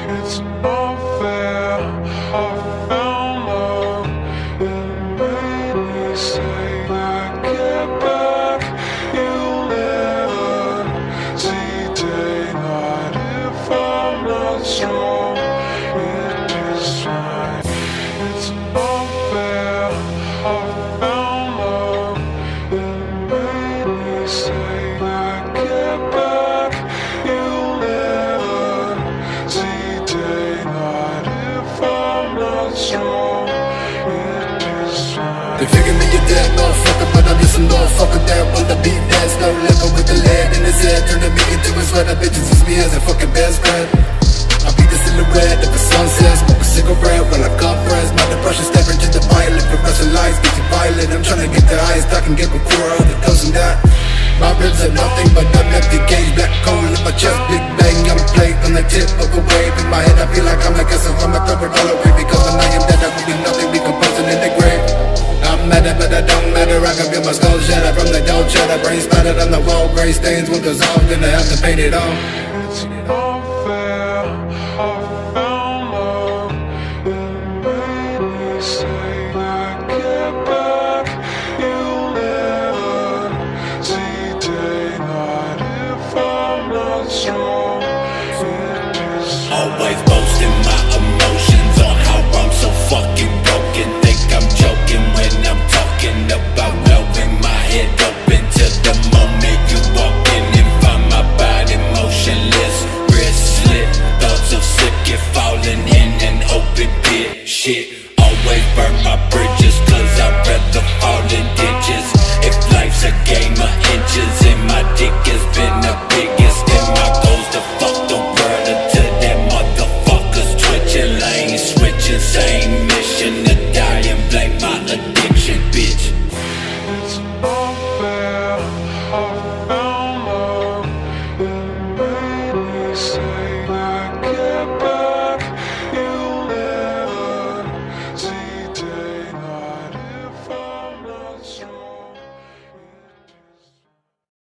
It's not fair. I found love. It made me say that get back. You'll never see daylight if I'm not strong. It is fine. It's not fair. I found love. It made me say that get back. You'll never see daylight if I'm not strong. It is fine. They figure me a dead motherfucker, but I'm just a motherfucker that wanna be dead. Slow liquor with the lead in his head, turning me into his sweater. Bitches use me as a fucking best friend. I'll be the silhouette of a sunset, smoke a cigarette while I compress. My depression stepping to the pilot, progressive lights get you violent. I'm trying to get the highest I can get before all the doesn't that. My ribs are nothing but an empty cage, black coal in my chest, big bang, young plate on the tip of a wave. In my head I feel like I'm like as if I'm a covered all away, because when I am dead I will be nothing, decomposing in the grave. I'm mad but I don't matter, I can feel my skull shatter from the dough cheddar. Brain splattered on the wall, gray stains will dissolve, then I have to paint it on.